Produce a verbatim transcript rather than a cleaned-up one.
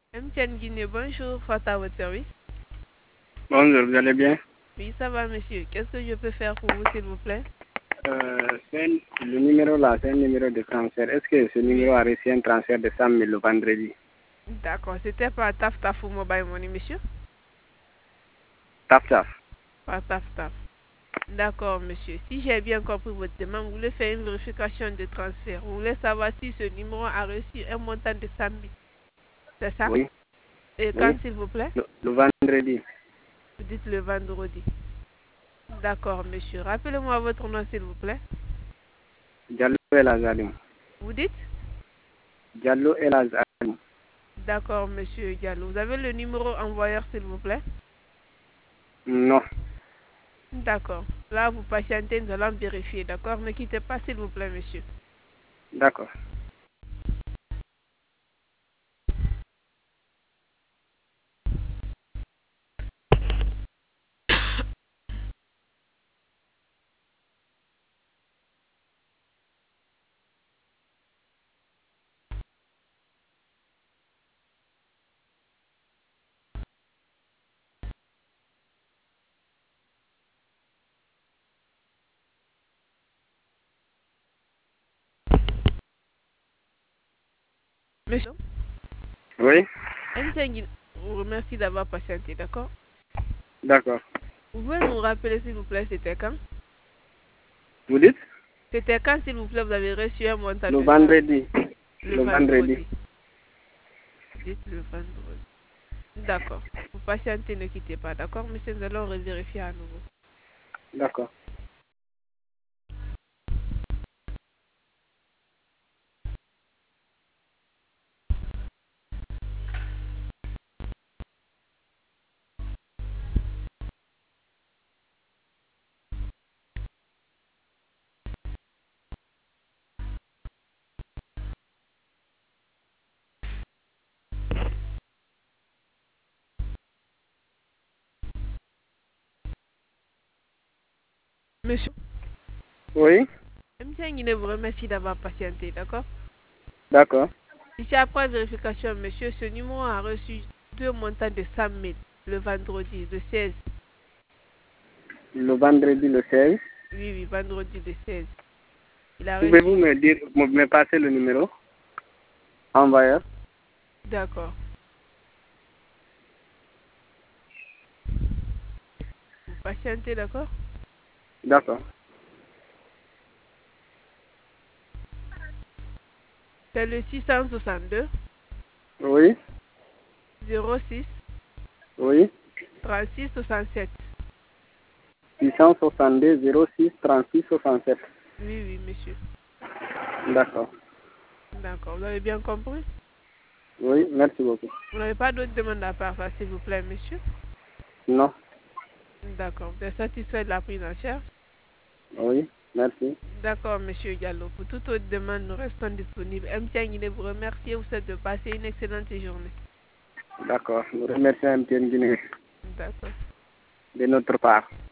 M T N Guinée, bonjour, Fata à votre service. Bonjour, vous allez bien? Oui, ça va, monsieur. Qu'est-ce que je peux faire pour vous, s'il vous plaît? euh, Le numéro là, c'est un numéro de transfert. Est-ce que ce numéro a reçu un transfert de cent mille le vendredi? D'accord, c'était pas Taf Taf ou Mobile Money, monsieur? Taf taf. Pas Taf Taf. D'accord, monsieur. Si j'ai bien compris votre demande, vous voulez faire une vérification de transfert. Vous voulez savoir si ce numéro a reçu un montant de cent mille. C'est ça? Oui, Et quand, oui. s'il vous plaît? Le, le vendredi. Vous dites le vendredi. D'accord, monsieur. Rappelez-moi votre nom, s'il vous plaît. Diallo El Azalim. Vous dites? Diallo El Azalim. D'accord, monsieur Diallo. Vous avez le numéro envoyeur, s'il vous plaît? Non. D'accord. Là, vous patientez, nous allons vérifier. D'accord? Ne quittez pas, s'il vous plaît, monsieur. D'accord. Monsieur? Oui. M T N vous remercie d'avoir patienté, d'accord? D'accord. Vous pouvez nous rappeler, s'il vous plaît, c'était quand? Vous dites? C'était quand, s'il vous plaît, vous avez reçu un montant Le de cent mille? vendredi. Le Le vendredi. vendredi. Dites le vendredi. D'accord. Vous patientez, ne quittez pas, d'accord, monsieur? Nous allons revérifier à nouveau. D'accord. Monsieur? Oui. M T N vous remercie d'avoir patienté, d'accord? D'accord. Ici, après vérification, monsieur, ce numéro a reçu deux montants de cent mille le vendredi, le seize. Le vendredi le seize. Oui, oui, vendredi le seize. Il a Pouvez-vous reçu. me dire, me me passer le numéro envoyeur? D'accord. Vous patientez, d'accord? D'accord. C'est le six cent soixante-deux, Oui. zéro six, Oui. trente-six, soixante-sept. six cent soixante-deux zéro six trente-six soixante-sept. Oui, oui, monsieur. D'accord. D'accord. Vous avez bien compris? Oui, merci beaucoup. Vous n'avez pas d'autres demandes à part ça, s'il vous plaît, monsieur? Non. D'accord. Vous êtes satisfait de la prise en charge? Oui, merci. D'accord, monsieur Diallo. Pour toute autre demande, nous restons disponibles. M T N vous remercie et vous souhaite de passer une excellente journée. D'accord. Nous remercions M T N Guinée D'accord. de notre part.